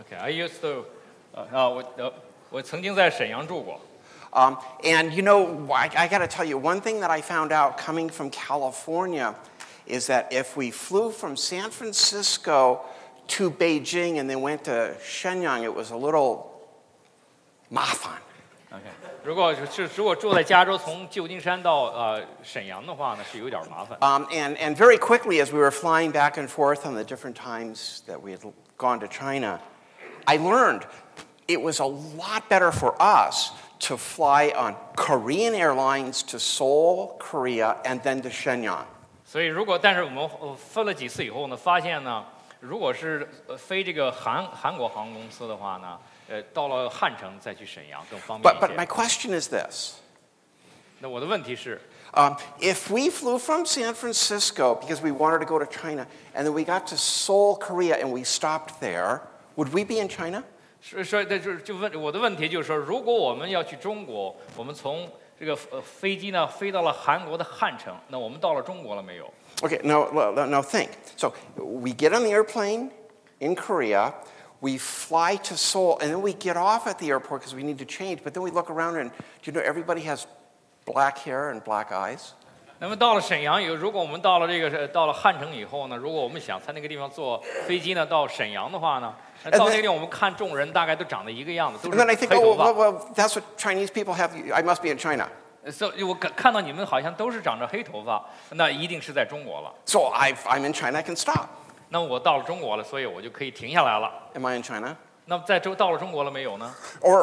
Okay, I used to 我曾经在沈阳住过。 And you know, I got to tell you, one thing that I found out coming from California is that if we flew from San Francisco to Beijing and then went to Shenyang, it was a little 麻烦。 OK， 如果住在加州，从旧金山到沈阳的话呢，是有点麻烦。 And very quickly, as we were flying back and forth on the different times that we had gone to China, I learned it was a lot better for us to fly on Korean Airlines to Seoul, Korea, and then to Shenyang. 所以但是我们分了几次以后呢，发现呢，如果是飞这个韩国航空公司的话呢，到了汉城再去沈阳更方便一些。 But my question is this. 那我的问题是。 If we flew from San Francisco because we wanted to go to China, and then we got to Seoul, Korea, and we stopped there, would we be in China? 我的问题就是说，如果我们要去中国，我们从这个飞机呢飞到了韩国的汉城，那我们到了中国了没有 Okay, now think. So we get on the airplane in Korea, we fly to Seoul, and then we get off at the airport because we need to change. But then we look around, and do you know everybody has black hair and black eyes? 那么到了沈阳以后，如果我们到了汉城以后呢，如果我们想在那个地方坐飞机呢到沈阳的话呢，到那个地方我们看众人大概都长得一个样子，都是 And then I think, 黑头发。 well, that's what Chinese people have. I must be in China. 所以我看到你们好像都是长着黑头发，那一定是在中国了。 So I'm in China. I can stop. 那我到了中国了，所以我就可以停下来了。 Am I in China? 那么到了中国了没有呢？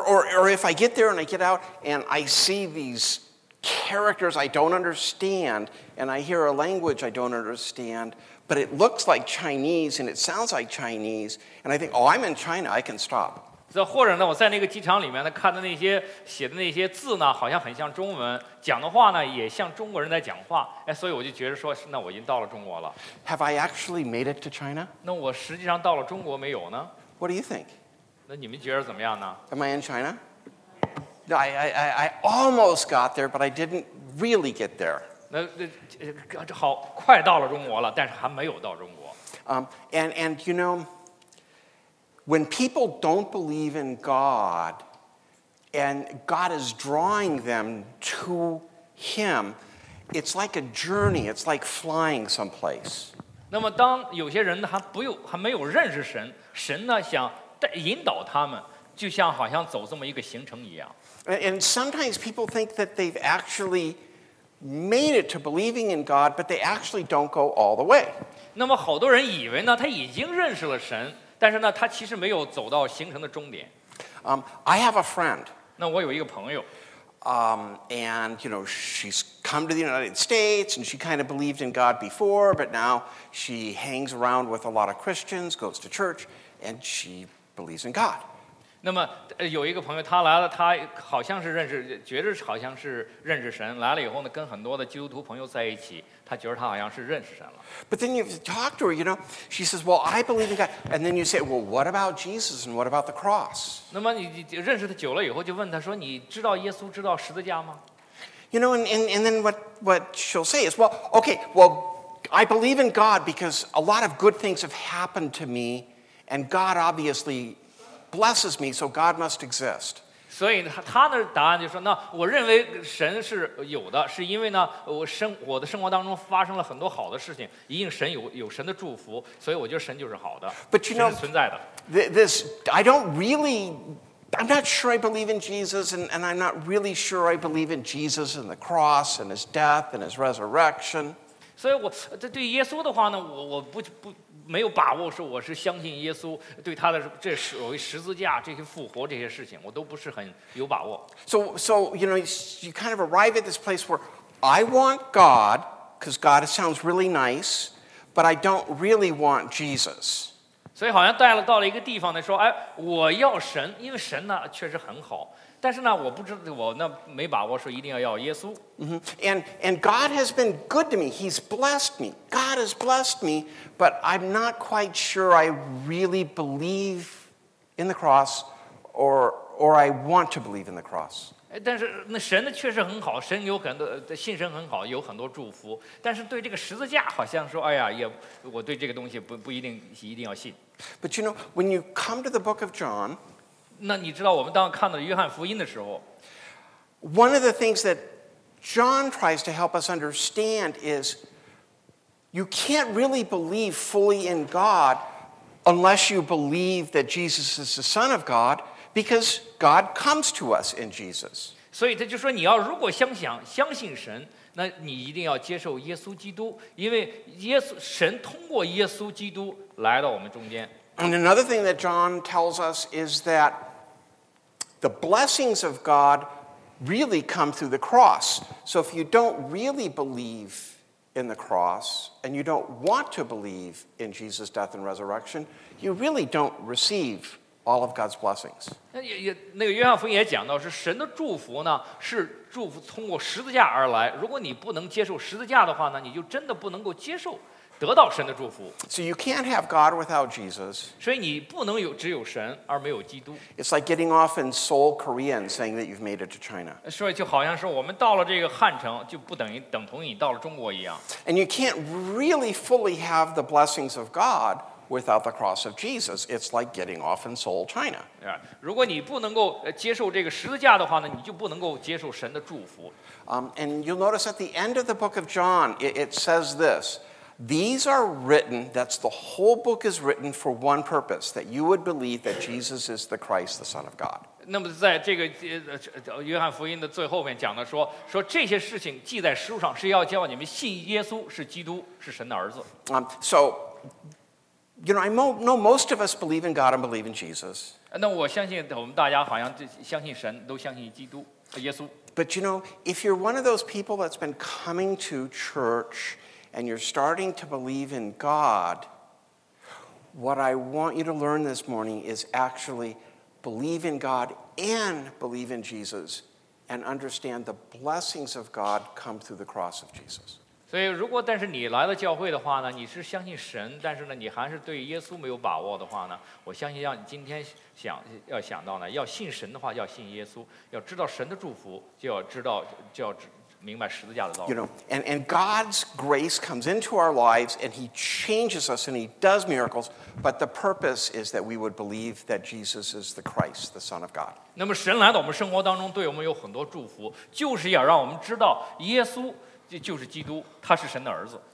Or if I get there and I get out and I see these characters I don't understand, and I hear a language I don't understand, but it looks like Chinese and it sounds like Chinese, and I think, oh, I'm in China, I can stop. 或者呢，我在那个机场里面呢，看的那些写的那些字呢，好像很像中文，讲的话呢也像中国人在讲话，所以我就觉得说，那我已经到了中国了。 Have I actually made it to China? 那我实际上到了中国没有呢？ What do you think? 那你们觉得怎么样呢？ Am I in China? No, I almost got there, but I didn't really get there. 好，快到了中国了，但是还没有到中国。 And you know, when people don't believe in God, and God is drawing them to Him, it's like a journey. It's like flying someplace. 那么当有些人呢还没有认识神，神呢想引导他们，就像好像走这么一个行程一样。 And sometimes people think that they've actually made it to believing in God, but they actually don't go all the way. 那么好多人以为呢，他已经认识了神，但是呢，他其实没有走到行程的终点。 I have a friend. 那我有一个朋友。 And you know, she's come to the United States, and she kind of believed in God before, but now she hangs around with a lot of Christians, goes to church, and she believes in God. 那么有一个朋友，他来了，他好像是觉得好像是认识神，来了以后呢，跟很多的基督徒朋友在一起，他觉得他好像是认识神了。 But then you talk to her, you know, she says, "Well, I believe in God," and then you say, "Well, what about Jesus and what about the cross?" 那么你认识他久了以后，就问他说：“你知道耶稣，知道十字架吗？” You know, and then what she'll say is, "Well, okay, well, I believe in God because a lot of good things have happened to me, and God obviously blesses me, so God must exist." 所以他的答案就说：“那我认为神是有的，是因为呢，我的生活当中发生了很多好的事情，一定神有神的祝福，所以我觉得神就是好的， But you know, 神是存在的。” This I'm not sure I believe in Jesus, and I'm not really sure I believe in Jesus and the cross and His death and His resurrection. 所以我对耶稣的话呢，我没有把握说我是相信耶稣，对他的这所谓十字架这些复活这些事情，我都不是很有把握。 So you know, you kind of arrive at this place where I want God because God sounds really nice, but I don't really want Jesus. 所以好像到了一个地方呢，说我要神，因为神呢确实很好，但是呢我不知道我那没把握说一定要耶稣。 And God has been good to me. He's blessed me. God has blessed me, but I'm not quite sure I really believe in the cross or I want to believe in the cross. 但是那神呢确实很好，神有很多信神很好，有很多祝福。但是对这个十字架，好像说，哎呀，我对这个东西不一定要信。 But you know, when you come to the book of John, 那你知道，我们当看到约翰福音的时候， one of the things that John tries to help us understand is you can't really believe fully in God unless you believe that Jesus is the Son of God, because God comes to us in Jesus. 所以他就说，你要如果相信神，那你一定要接受耶稣基督，因为神通过耶稣基督来到我们中间。 And another thing that John tells us is that the blessings of God really come through the cross. So if you don't really believe in the cross and you don't want to believe in Jesus' death and resurrection, you really don't receive all of God's blessings. 那个约翰福音也讲到，是神的祝福呢，是祝福通过十字架而来。如果你不能接受十字架的话呢，你就真的不能够接受得到神的祝福。 So you can't have God without Jesus. 所以你不能只有神而没有基督。 It's like getting off in Seoul, Korea, and saying that you've made it to China. 所以就好像是我们到了这个汉城，就不等同于你到了中国一样。 And you can't really fully have the blessings of God without the cross of Jesus. It's like getting off in Seoul, China. 如果你不能够接受这个十字架的话呢，你就不能够接受神的祝福。 And you'll notice at the end of the book of John, it says this. These are written, that's the whole book is written for one purpose, that you would believe that Jesus is the Christ, the Son of God. 那么在这个约翰福音的最后面讲的说这些事情记在书上，是要叫你们信耶稣是基督，是神的儿子。 So, you know, I know most of us believe in God and believe in Jesus. 那我相信我们大家好像相信神，都相信基督耶稣。 But you know, if you're one of those people that's been coming to church and you're starting to believe in God, what I want you to learn this morning is actually believe in God and believe in Jesus and understand the blessings of God come through the cross of Jesus. 所以，但是你来了教会的话呢，你是相信神，但是呢，你还是对耶稣没有把握的话呢，我相信让你今天要想到呢，要信神的话，要信耶稣，要知道神的祝福，就要明白十字架的道理。 You know, and God's grace comes into our lives, and He changes us, and He does miracles. But the purpose is that we would believe that Jesus is the Christ, the Son of God. 那么神来到我们生活当中，对我们有很多祝福，就是要让我们知道耶稣就是基督，他是神的儿子。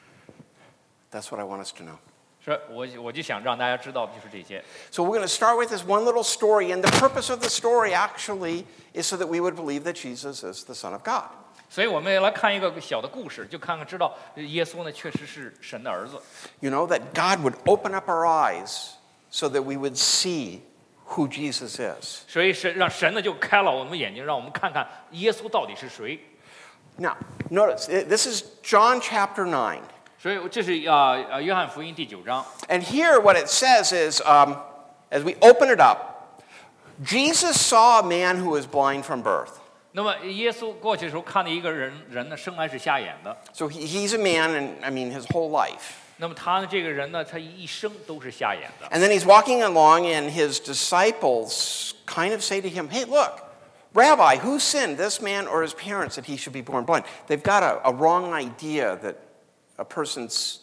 That's what I want us to know. 是，我就想让大家知道的就是这些。 So we're going to start with this one little story, and the purpose of the story actually is so that we would believe that Jesus is the Son of God. 所以我们来看一个小的故事，就看看知道耶稣呢确实是神的儿子。 You know, that God would open up our eyes so that we would see who Jesus is. 所以让神呢就开了我们眼睛，让我们看看耶稣到底是谁。 Now, notice, this is John chapter 9. 所以这是约翰福音第9章。 And here what it says is, as we open it up, Jesus saw a man who was blind from birth. 那么耶稣过去的时候看到一个人呢生来是瞎眼的。 So he's a man, and I mean his whole life. 那么他这个人呢，他一生都是瞎眼的。 And then he's walking along, and his disciples kind of say to him, "Hey, look, Rabbi, who sinned, this man or his parents, that he should be born blind?" They've got a wrong idea that a person's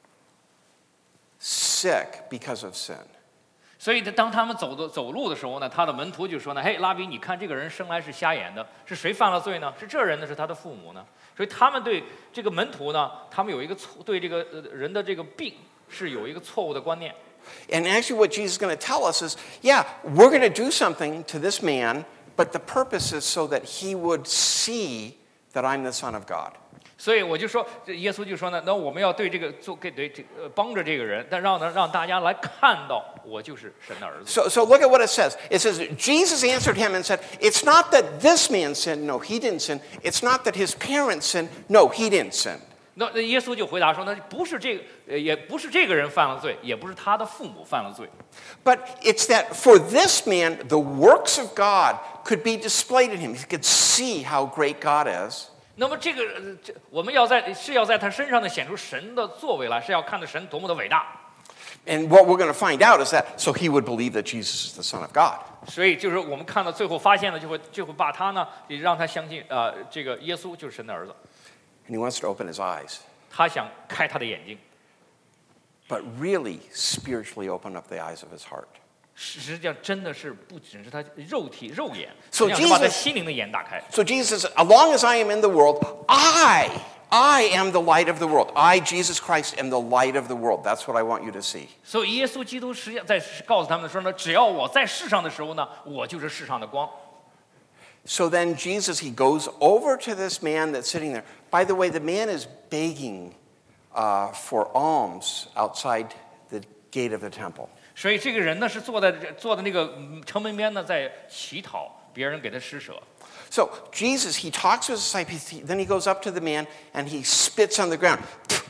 sick because of sin. 所以当他们走路的时候呢，他的门徒就说呢：“嘿，拉比，你看这个人生来是瞎眼的，是谁犯了罪呢？是这人呢，是他的父母呢？”所以他们对这个门徒呢，他们有一个对这个人的这个病是有一个错误的观念。 And actually what Jesus is going to tell us is, yeah, we're going to do something to this man, but the purpose is so that he would see that I'm the Son of God. 所以我就说，耶稣就说呢，那我们要对这个帮着这个人，但让大家来看到我就是神的儿子。 So look at what it says. It says, Jesus answered him and said, "It's not that this man sinned. No, he didn't sin. It's not that his parents sinned. No, he didn't sin." 那耶稣就回答说，那不是也不是这个人犯了罪，也不是他的父母犯了罪。 But it's that for this man, the works of God could be displayed in him. He could see how great God is. 那么我们要在他身上呢显出神的作为来，是要看到神多么的伟大。 And what we're going to find out is that so he would believe that Jesus is the Son of God. 所以就是我们看到最后发现了，就会把他呢，也让他相信这个耶稣就是神的儿子。 And he wants to open his eyes. 他想开他的眼睛， But really spiritually open up the eyes of his heart. 实际上真的是不只是他肉眼， So 实际上是把他 Jesus- 心灵的眼打开。 So Jesus says, as long as I am in the world, I am the light of the world. I, Jesus Christ, am the light of the world. That's what I want you to see. 所以耶稣基督实际上在告诉他们说呢，只要我在世上的时候呢，我就是世上的光。 So then Jesus, he goes over to this man that's sitting there. By the way, the man is begging for alms outside the gate of the temple. 所以这个人呢是坐在那个城门边呢，在乞讨别人给他施舍。 So Jesus, he talks to his disciples. Then he goes up to the man and he spits on the ground.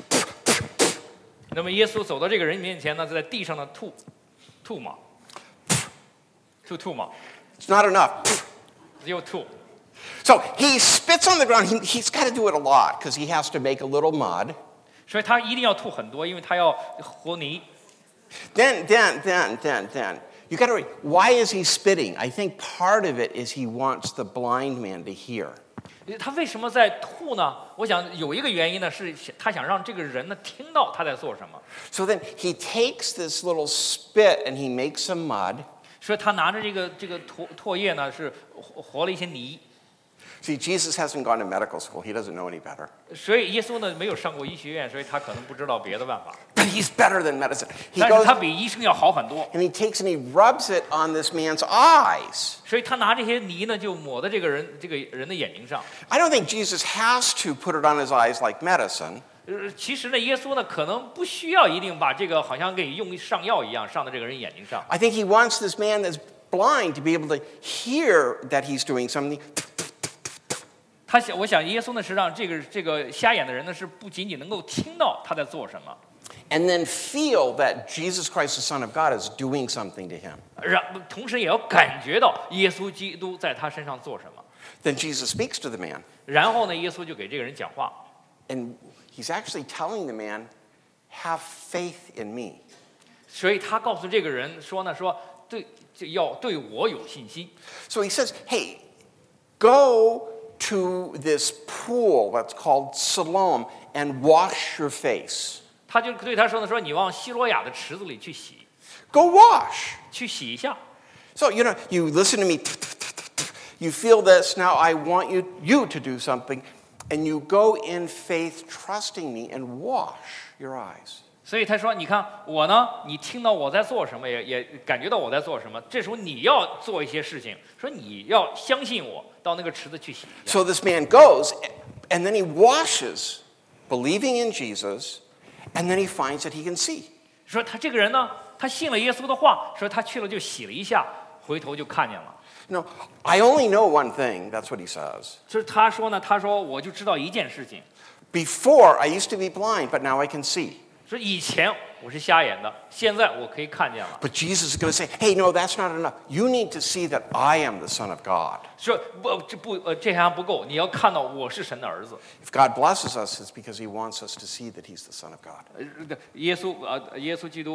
那么耶稣走到这个人面前呢，就在地上呢吐嘛，吐嘛， It's not enough. 又吐。 So he spits on the ground. He's got to do it a lot because he has to make a little mud. 所以他一定要吐很多，因为他要和泥。 Then, you got to read. Why is he spitting? I think part of it is he wants the blind man to hear. 他为什么在吐呢？我想有一个原因呢，是他想让这个人呢听到他在做什么。 So then he takes this little spit and he makes some mud. 所以他拿着这个唾液呢，是和了一些泥。 See, Jesus hasn't gone to medical school. He doesn't know any better. 所以耶稣呢没有上过医学院，所以他可能不知道别的办法。 But he's better than medicine. He 但是 goes 他比医生要好很多。 and he takes and he rubs it on this man's eyes. 所以他拿这些泥呢，就抹在这个人的眼睛上。 I don't think Jesus has to put it on his eyes like medicine. 其实呢，耶稣呢可能不需要一定把这个好像给用上药一样上到这个人眼睛上。 I think he wants this man that's blind to be able to hear that he's doing something. 我想耶稣呢是让这个瞎眼的人呢是不仅仅能够听到他在做什么， And then feel that Jesus Christ, the Son of God, is doing something to him. 同时也要感觉到耶稣基督在他身上做什么。 Then Jesus speaks to the man. 然后呢，耶稣就给这个人讲话， And he's actually telling the man, have faith in me. 所以他告诉这个人说呢，要对我有信心。 So he says, hey, go to this pool that's called Siloam and wash your face. 他就对他说呢，说你往希罗亚的池子里去洗， Go wash. 去洗一下。 So, you listen to me. You feel this. Now I want you to do something. And you go in faith, trusting me, and wash your eyes. 所以他说，你看我呢，你听到我在做什么，也感觉到我在做什么。这时候你要做一些事情，说你要相信我，到那个池子去洗一下。 So this man goes, and then he washes, believing in Jesus, and then he finds that he can see. 说他这个人呢，他信了耶稣的话，说他去了就洗了一下，回头就看见了。 No, I only know one thing. That's what he says. 就是他说呢，他说我就知道一件事情， Before, I used to be blind, but now I can see. 说以前我是瞎眼的，现在我可以看见了。 But Jesus is going to say, hey, no, that's not enough. You need to see that I am the Son of God. 说这还不够，你要看到我是神的儿子。 If God blesses us, it's because he wants us to see that he's the Son of God. 耶稣基督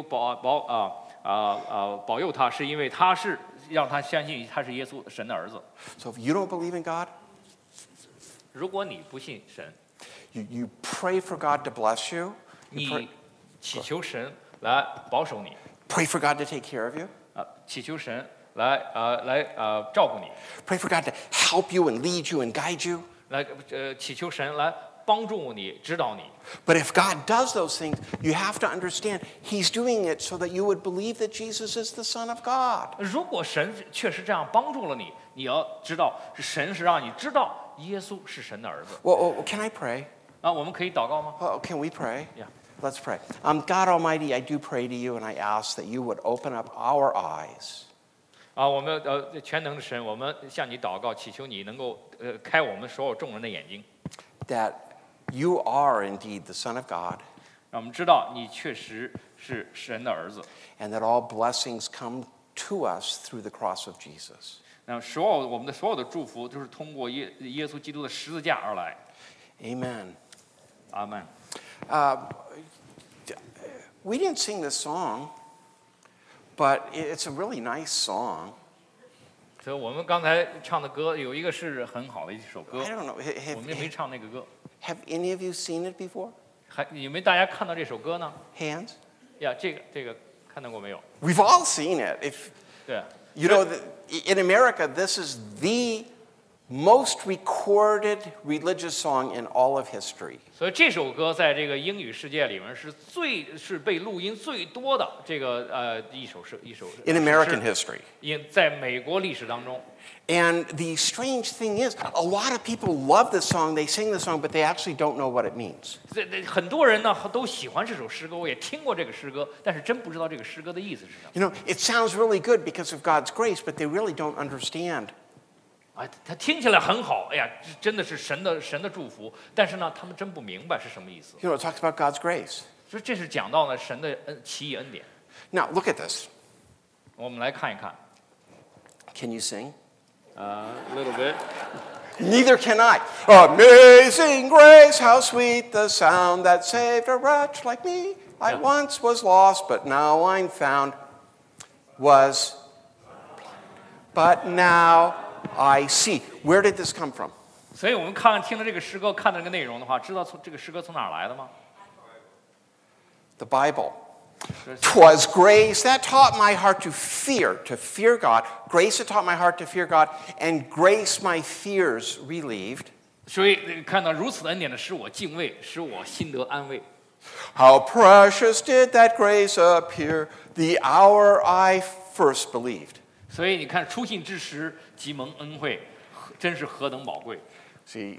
保佑他，是因为他是让他相信他是耶稣神的儿子。 So if you don't believe in God, 如果你不信神， you pray for God to bless you. You pray, 你祈求神来保守你， pray for God to take care of you. 祈求神来照顾你， Pray for God to help you and lead you and guide you. 来祈求神来帮助你、指导你。 But if God does those things, you have to understand he's doing it so that you would believe that Jesus is the Son of God. 如果神确实这样帮助了你，你要知道，神是让你知道耶稣是神的儿子。 Well, can I pray? 我们可以祷告吗？ Can we pray? Yeah. Let's pray. God Almighty, I do pray to you, and I ask that you would open up our eyes. 我们全能的神，我们向你祷告，祈求你能够开我们所有众人的眼睛， That you are indeed the Son of God, 让我们知道你确实是神的儿子。 and that all blessings come to us through the cross of Jesus. 那我们的所有的祝福都是通过耶稣基督的十字架而来。 Amen. 阿门。 We didn't sing this song, but it's a really nice song. 所以我们刚才唱的歌有一个是很好的一首歌， I don't know. 我们也没唱那个歌。 Have any of you seen it before? 有没有大家看到这首歌呢？ Hands? 呀，这个看到过没有？ We've all seen it. If 对， you know, in America, this is the most recorded religious song in all of history. 所以这首歌在这个英语世界里面是被录音最多的这个一首。 In American history. 在美国历史当中。 And the strange thing is, a lot of people love this song, they sing the song, but they actually don't know what it means. 很多人呢都喜欢这首诗歌，我也听过这个诗歌，但是真不知道这个诗歌的意思是什么。 You know, it sounds really good because of God's grace, but they really don't understand. 啊，它听起来很好，哎呀，真的是神的祝福，但是呢，他们真不明白是什么意思。 You know, it talks about God's grace. 所以这是讲到了神的奇异恩典。 Now, look at this. 我们来看一看。 Can you sing? A little bit. Neither can I. Amazing grace, how sweet the sound that saved a wretch like me. I Yeah. once was lost, but now I'm found. Was blind, but now I see. Where did this come from? 所以我们听了这个诗歌，看到这个内容的话，知道这个诗歌从哪儿来的吗？ The Bible. 'Twas grace that taught my heart to fear God. Grace that taught my heart to fear God, and grace my fears relieved. 所以看到如此的恩典的使我敬畏，使我心得安慰。 How precious did that grace appear the hour I first believed. 所以你看，初信之时即蒙恩惠，真是何等宝贵。 See,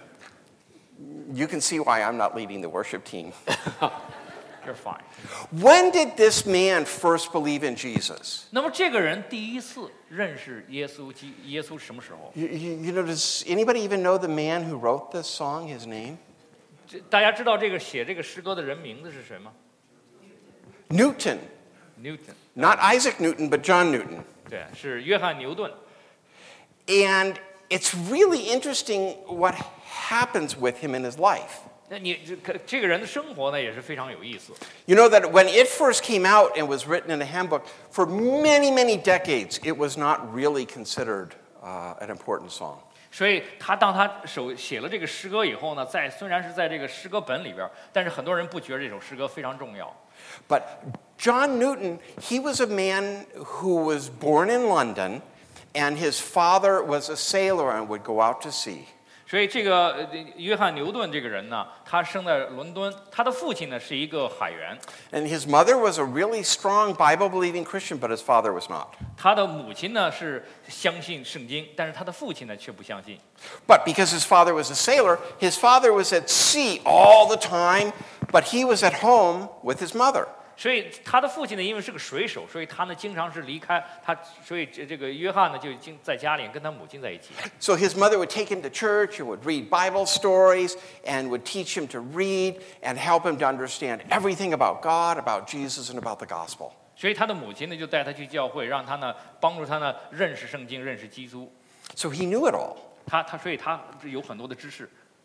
you can see why I'm not leading the worship team. You're fine. When did this man first believe in Jesus? 那么这个人第一次认识耶稣，耶稣什么时候？ You know, does anybody even know the man who wrote this song, his name? 大家知道这个写这个诗歌的人名字是谁吗 Newton. ？Newton， Not Isaac Newton, but John Newton. 对，是约翰牛顿。 And it's really interesting what happens with him in his life. 那你这个人的生活呢，也是非常有意思。 You know that when it first came out and was written in a handbook, for many, many decades, it was not really considered an important song. 所以当他写了这个诗歌以后呢，虽然是在这个诗歌本里边，但是很多人不觉得这首诗歌非常重要。 But John Newton, he was a man who was born in London, and his father was a sailor and would go out to sea. 所以这个约翰牛顿这个人呢，他生在伦敦，他的父亲呢是一个海员， And his mother was a really strong Bible-believing Christian, but his father was not. 他的母亲呢是相信圣经，但是他的父亲呢却不相信。 But because his father was a sailor, his father was at sea all the time, but he was at home with his mother. 所以他的父亲呢，因为是个水手，所以他呢经常是离开他，所以这个约翰呢就在家里跟他母亲在一起。 So his mother would take him to church and would read Bible stories and would teach him to read and help him to understand everything about God, about Jesus, and about the gospel. 所以他的母亲呢就带他去教会，让他呢帮助他呢认识圣经，认识基督。 So he knew it all. 所以他有很多的知识，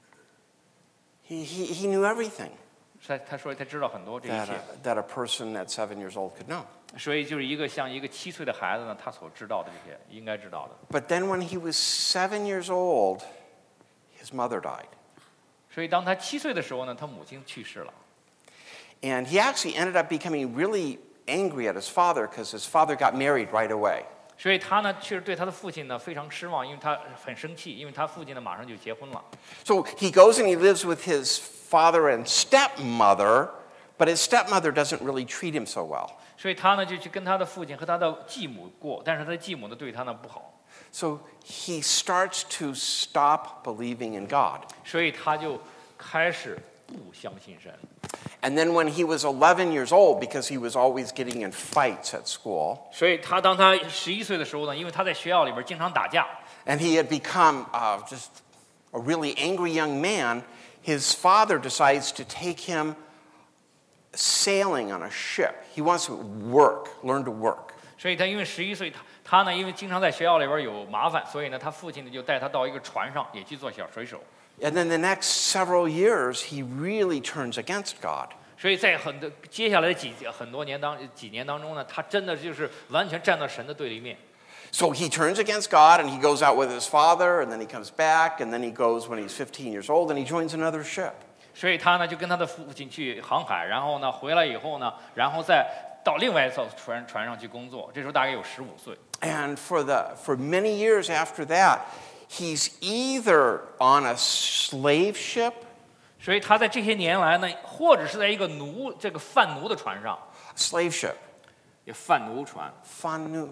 He knew everything 他说他知道很多这一 that 切。 that a person at 7 years old could know. 所以就是像一个7岁的孩子呢，他所知道的这些应该知道的。 But then when he was 7 years old, his mother died. 所以当他7岁的时候呢，他母亲去世了。 And he actually ended up becoming really angry at his father because his father got married right away. 所以他呢，确实对他的父亲呢非常失望，因为他很生气，因为他父亲呢马上就结婚了。 So he goes and he lives with his father and stepmother, but his stepmother doesn't really treat him so well. 所以他呢就去跟他的父亲和他的继母过，但是他的继母呢对他呢不好， So he starts to stop believing in God. 所以他就开始不相信神。 And then when he was 11 years old, because he was always getting in fights at school, 所以当他11岁的时候呢，因为他在学校里边经常打架， and he had become just a really angry young man, his father decides to take him sailing on a ship. He wants to learn to work. 所以他因为11岁，他呢因为经常在学校里边有麻烦，所以呢他父亲呢就带他到一个船上，也去做小水手。 And then the next several years, he really turns against God. 所以在接下来几年当中呢，他真的就是完全站到神的对立面。 So he turns against God and he goes out with his father and then he comes back and then he goes when he's 15 years old and he joins another ship. 所以他呢就跟他的父亲去航海，然后呢回来以后呢，然后再到另外一艘船上去工作。这时候大概有15岁。 And for many years after that, he's either on a slave ship. 所以他在这些年来呢，或者是在一个贩奴的船上。 Slave ship. 也贩奴船。 贩奴。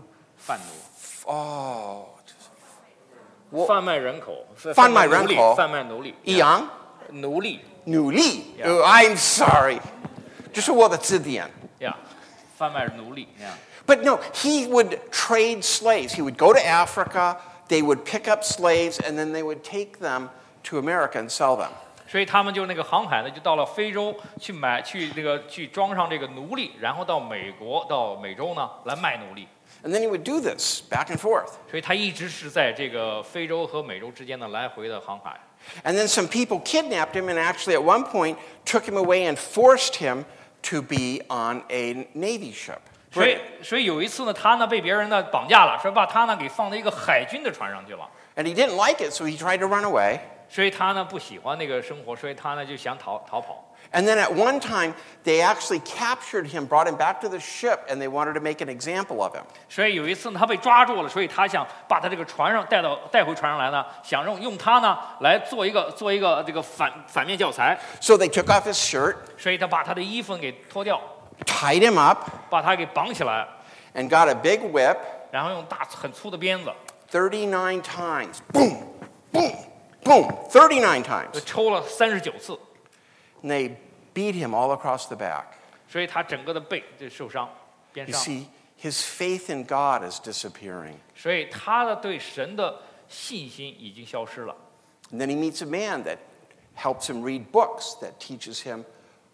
贩卖人口。 贩卖人口。 贩卖奴隶。 一样。 奴隶。 奴隶。I'm sorry. 这是我的字典。 Yeah. 贩卖奴隶。Yeah. But no, he would trade slaves. He would go to Africa, they would pick up slaves, and then they would take them to America and sell them. 所以他们就那个航海呢，就到了非洲去装上这个奴隶，然后到美洲呢来卖奴隶。 And then he would do this back and forth. 所以他一直是在这个非洲和美洲之间的来回的航海。 And then some people kidnapped him and actually at one point took him away and forced him to be on a Navy ship. 所以有一次呢，他呢被别人呢绑架了，说把他呢给放到一个海军的船上去了。 And he didn't like it, so he tried to run away. 所以他呢不喜欢那个生活，所以他呢就想逃跑。 And then at one time, they actually captured him, brought him back to the ship, and they wanted to make an example of him. 所以有一次呢，他被抓住了，所以他想把他这个船上带回船上来呢，想用他呢来做一个这个反面教材。 So they took off his shirt. 所以他把他的衣服给脱掉。 Tied him up. 把他给绑起来。 And got a big whip. 然后用很粗的鞭子。 39 times. Boom, boom, boom. 39 times. 抽了39次。 And they beat him all across the back. 所以他整个的背就受伤，鞭伤。 You see, his faith in God is disappearing. 所以他的对神的信心已经消失了。 And then he meets a man that helps him read books that teaches him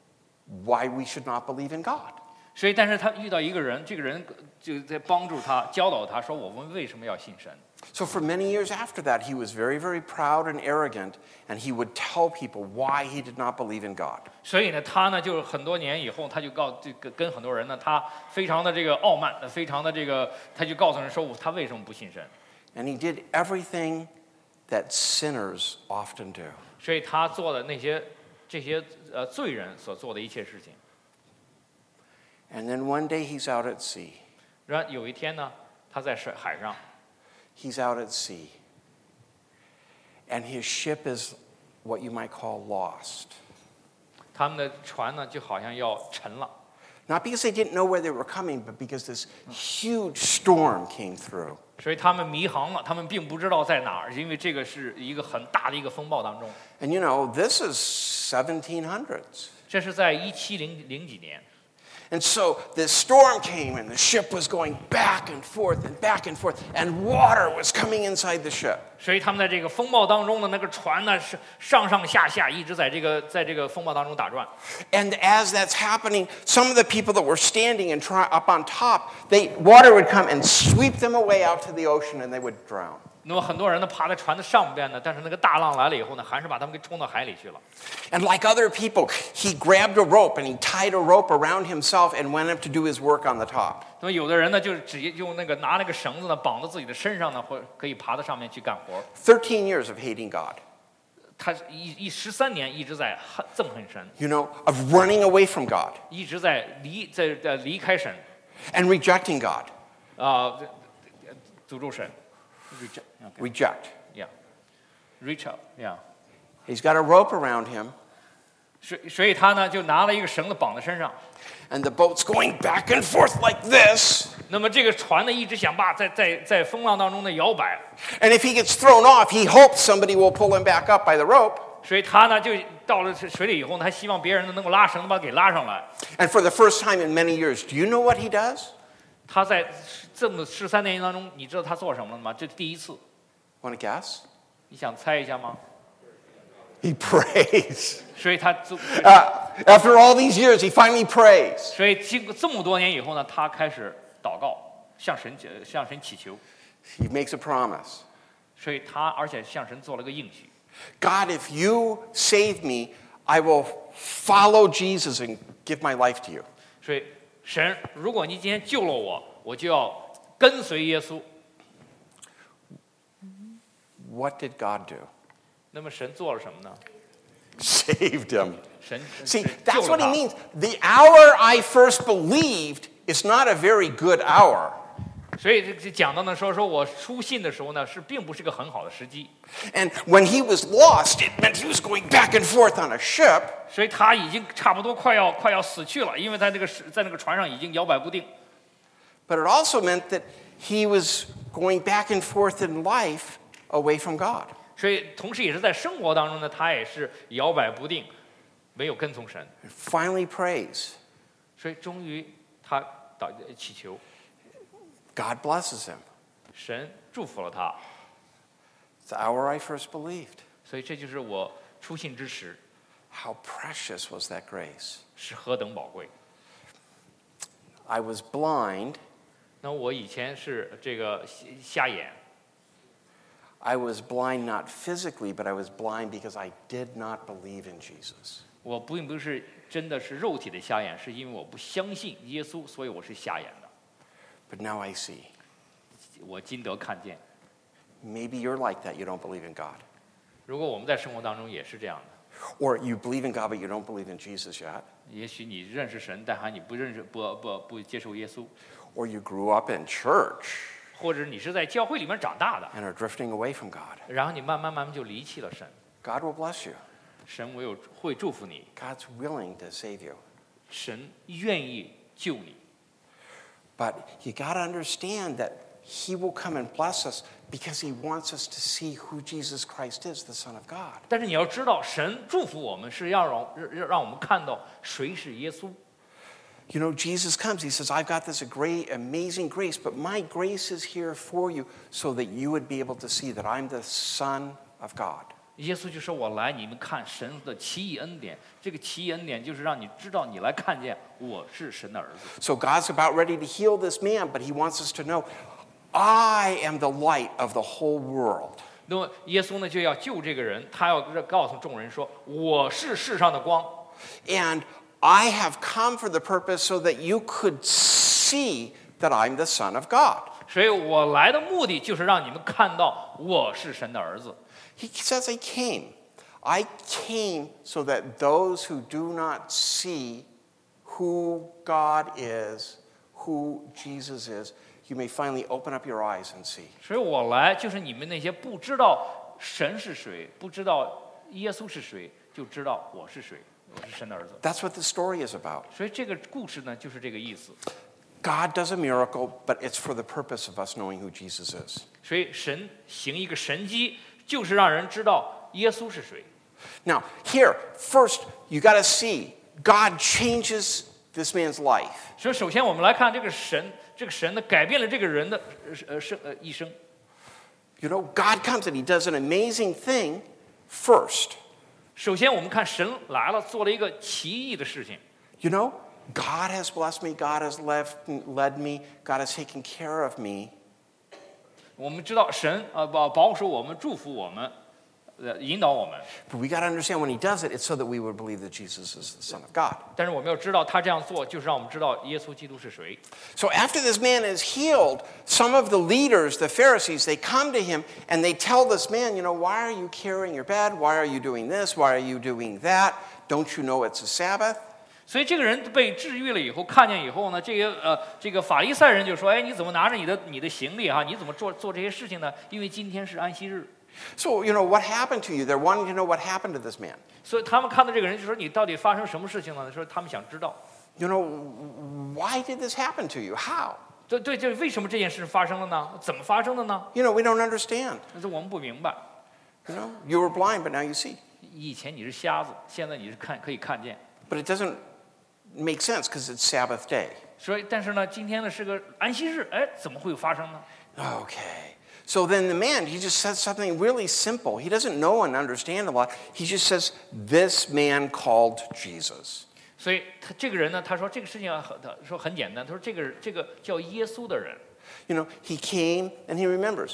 why we should not believe in God. 所以，但是他遇到一个人，这个人就在帮助他、教导他说：“我们为什么要信神？” So for many years after that, he was very, very proud and arrogant, and he would tell people why he did not believe in God. 所以呢，他呢，就是很多年以后，他就跟很多人呢，他非常的这个傲慢，非常的这个，他就告诉人说，他为什么不信神？ And he did everything that sinners often do. 所以他做的这些罪人所做的一切事情。 And then one day he's out at sea. 然后有一天呢，他在海上。 He's out at sea. And his ship is what you might call lost. 他们的船呢，就好像要沉了。 Not because they didn't know where they were coming, but because this huge storm came through. 所以他们迷航了，他们并不知道在哪儿，因为这个是一个很大的一个风暴当中。 And you know, this is 1700s. 这是在1700几年。 And so the storm came and the ship was going back and forth and water was coming inside the ship. 所以他们在这个风暴当中的那个船呢是上下一直在这个风暴当中打转。 And as that's happening, some of the people that were standing and up on top, water would come and sweep them away out to the ocean and they would drown. 那么很多人呢爬在船的上边呢，但是那个大浪来了以后呢，还是把他们给冲到海里去了。 And like other people, he grabbed a rope and he tied a rope around himself and went up to do his work on the top. 那么有的人呢，就是直接用拿那个绳子呢绑到自己的身上呢，或可以爬到上面去干活。 13 years of hating God. 他13年一直在憎恨神。 You know, of running away from God. 一直在离开神。 And rejecting God. 诅咒神。 Reject. Yeah. Reach out. Yeah. He's got a rope around him. 所以他呢就拿了一个绳子绑在身上。 And the boat's going back and forth like this. 那么这个船呢一直想在风浪当中的摇摆。 And if he gets thrown off, he hopes somebody will pull him back up by the rope. 所以他呢就到了水里以后呢，他希望别人能够拉绳子把他给拉上来。 And for the first time in many years, do you know what he does? 他在这么13年当中，你知道他做什么了吗？这是第一次。 Want to guess? 你想猜一下吗？ He prays. 所以他 After all these years, he finally prays. 所以经过这么多年以后呢，他开始祷告，向神祈求。 He makes a promise. 所以而且向神做了个应许。 God, if you save me, I will follow Jesus and give my life to you. 所以神，如果你今天救了我，我就要跟随耶稣。 What did God do? 那么神做了什么呢？ Saved him. 神 See, 救 that's 了 what 他 he means. The hour I first believed is not a very good hour. 所以这讲到呢，说我初信的时候呢，并不是个很好的时机。 And when he was lost, it meant he was going back and forth on a ship. 所以他已经差不多快要死去了，因为在那个船上已经摇摆不定。 But it also meant that he was going back and forth in life away from God. 所以同时也是在生活当中呢，他也是摇摆不定，没有跟从神。 Finally prays. 所以终于他祈求， God blesses him. 神祝福了他。 It's the hour I first believed. 所以这就是我初信之时 How precious was that grace? 是何等宝贵。 I was blind. 那我以前是这个瞎眼， I was blind not physically, but I was blind because I did not believe in Jesus. 我并不是真的是肉体的瞎眼，是因为我不相信耶稣，所以我是瞎眼的。 But now I see. 我今得看见。 Maybe you're like that. You don't believe in God. 如果我们在生活当中也是这样的， Or you believe in God, but you don't believe in Jesus yet. 也许你认识神，但还你不认识不接受耶稣， Or you grew up in church 或者你是在教会里面长大的， and are drifting away from God. 然后你慢慢就离弃了神， God will bless you. 神会祝福你， God's willing to save you. 神愿意救你。 But you got to understand that he will come and bless us because he wants us to see who Jesus Christ is, the Son of God. 但是你要知道，神祝福我们是要让我们看到谁是耶稣。 You know, Jesus comes, he says, I've got this great, amazing grace, but my grace is here for you so that you would be able to see that I'm the Son of God. 耶稣就说：“我来，你们看神的奇异恩典。这个奇异恩典就是让你知道，你来看见我是神的儿子。 So God's about ready to heal this man, but he wants us to know, I am the light of the whole world. 那么耶稣呢就要救这个人，他要告诉众人说：我是世上的光。 And I have come for the purpose so that you could see that I'm the Son of God. 所以我来的目的就是让你们看到我是神的儿子。 He says, I came so that those who do not see who God is, who Jesus is, you may finally open up your eyes and see. 所以我来就是你们那些不知道神是谁，不知道耶稣是谁，就知道我是谁，我是神的儿子。 That's what the story is about. 所以这个故事呢就是这个意思。 God does a miracle, but it's for the purpose of us knowing who Jesus is. 所以神行一个神迹，就是让人知道耶稣是谁。 Now, here, first, you got to see God changes this man's life. 所以首先我们来看这个神呢改变了这个人的一生。 You know, God comes and he does an amazing thing first. 首先我们看神来了，做了一个奇异的事情。 You know, God has blessed me, God has led me, God has taken care of me. 我们知道神保守我们，祝福我们，引导我们。 But we got to understand when he does it, it's so that we would believe that Jesus is the Son of God. 但是我们要知道，他这样做就是让我们知道耶稣基督是谁。 So after this man is healed, some of the leaders, the Pharisees, they come to him and they tell this man, you know, why are you carrying your bed? Why are you doing this? Why are you doing that? Don't you know it's a Sabbath? 所以这个人被治愈了以后，看见以后呢，这个法利赛人就说：“哎，你怎么拿着你的行李哈？你怎么做这些事情呢？因为今天是安息日。” So, you know, what happened to you? They're wanting to know what happened to this man. 所以他们看到这个人就说：“你到底发生什么事情呢？”说他们想知道。 You know, why did this happen to you? How? 对，这为什么这件事发生了呢？怎么发生的呢？ You know, we don't understand. 那是我们不明白。 You know, you were blind, but now you see. 以前你是瞎子，现在你是可以看见。 But it doesn't make sense because it's Sabbath day. 所以，但是呢，今天呢是个安息日，哎，怎么会发生呢？ Okay. So then the man, he just says something really simple. He doesn't know and understand a lot. He just says, this man called Jesus. 所以这个人呢，他说这个事情说很简单，他说这个叫耶稣的人， You know, he came and he remembers.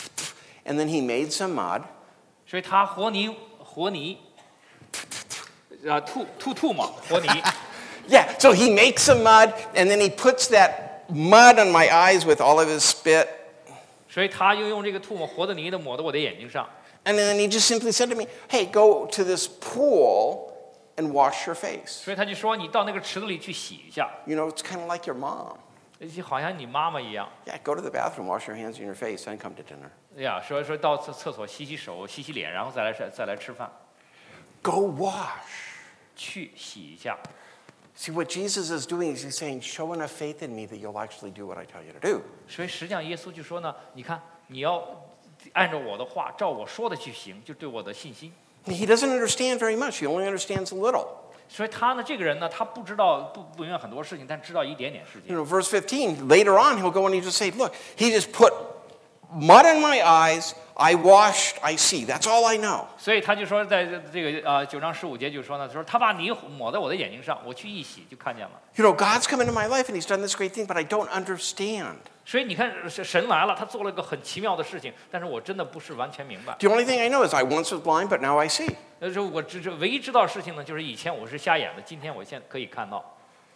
And then he made some mud. 所以他和泥， 吐沫和泥。 Yeah, so he makes some mud, and then he puts that mud on my eyes with all of his spit. 所以他就用这个吐沫和的泥的抹到我的眼睛上。 And then he just simply said to me, hey, go to this pool and wash your face. 所以他就说你到那个池子里去洗一下。 You know, it's kind of like your mom. 就好像你妈妈一样。 Yeah, go to the bathroom, wash your hands and your face, then come to dinner. 呀，说到厕所洗洗手、洗洗脸，然后再来吃饭。 Go wash. 去洗一下。 See, what Jesus is doing is he's saying, show enough faith in me that you'll actually do what I tell you to do. 所以实际上耶稣就说呢，你看你要按照我的话，照我说的去行，就对我的信心。 He doesn't understand very much. He only understands a little. 所以他呢，这个人呢，他不知道不明白很多事情，但知道一点点事情。 You know, verse 15, later on he'll go and he just say, look, he just put mud in my eyes, I washed, I see. That's all I know. 所以他就说，在这个9章15节就说呢，说他把泥抹在我的眼睛上，我去一洗就看见了。 You know, God's come into my life and he's done this great thing, but I don't understand. 所以你看，神来了，他做了一个很奇妙的事情，但是我真的不是完全明白。 The only thing I know is I once was blind, but now I see. 就是我唯一知道的事情呢，就是以前我是瞎眼的，今天我现在可以看到。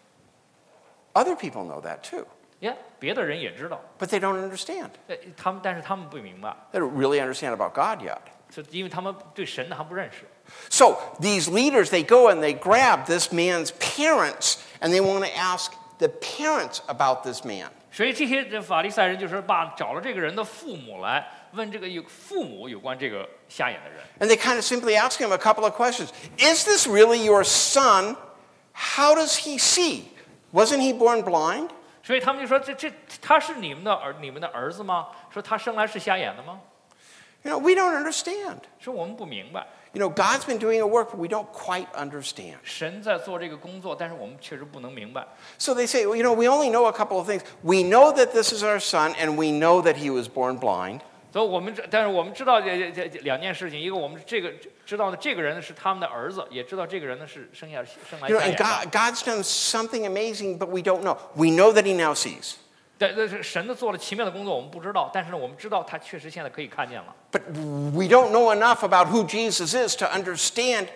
Other people know that too. 别的人也知道， But they don't understand. 但是他们不明白， They don't really understand about God yet. 因为他们对神呢还不认识。 So these leaders, they go and they grab this man's parents and they want to ask the parents about this man. 所以这些法利赛人就是找了这个人的父母来问这个父母有关这个瞎眼的人。 And they kind of simply ask him a couple of questions. Is this really your son? How does he see? Wasn't he born blind? 所以他们就说他是你们的儿子吗？说他生来是瞎眼的吗？ You know, we don't understand. 说我们不明白。 You know, God's been doing a work, but we don't quite understand. 神在做这个工作，但是我们确实不能明白。 So they say, well, you know, we only know a couple of things. We know that this is our son, and we know that he was born blind. 所以但是我们知道这两件事情，一个我们知道的这个人是他们的儿子，也知道这个人呢是生来 You know, 瞎 and 眼的。 God's done something amazing, but we don't know. We know that he now sees. 但是神呢做了奇妙的工作，我们不知道，但是呢，我们知道他确实现在可以看见了。 But we don't know enough about who Jesus is to understand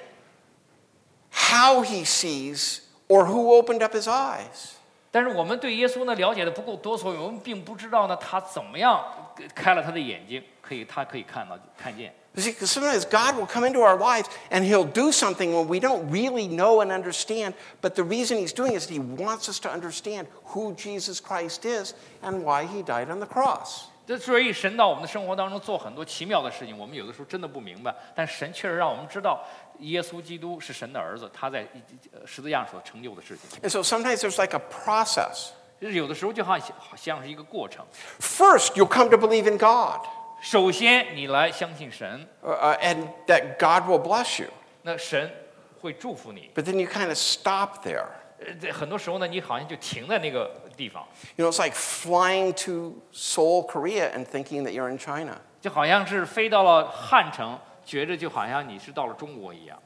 how he sees or who opened up his eyes. 但是我们对耶稣呢了解的不够多，所以我们并不知道呢他怎么样开了他的眼睛，他可以看见。 You see, because sometimes God will come into our lives and he'll do something when we don't really know and understand, but the reason he's doing it is he wants us to understand who Jesus Christ is and why he died on the cross. 所以神到我们的生活当中做很多奇妙的事情，我们有的时候真的不明白，但神确实让我们知道耶稣基督是神的儿子，他在十字架上所成就的事情。 And so sometimes there's like a process. 有的时候就好像是一个过程。 First, you'll come to believe in God. 首先，你来相信神， And that God will bless you. 那神会祝福你。 But then you kind of stop there. 很多时候呢，你好像就停在那个地方， You know, it's like flying to Seoul, Korea, and thinking that you're in China. 就好像是飞到了汉城，觉着就好像你是到了中国一样。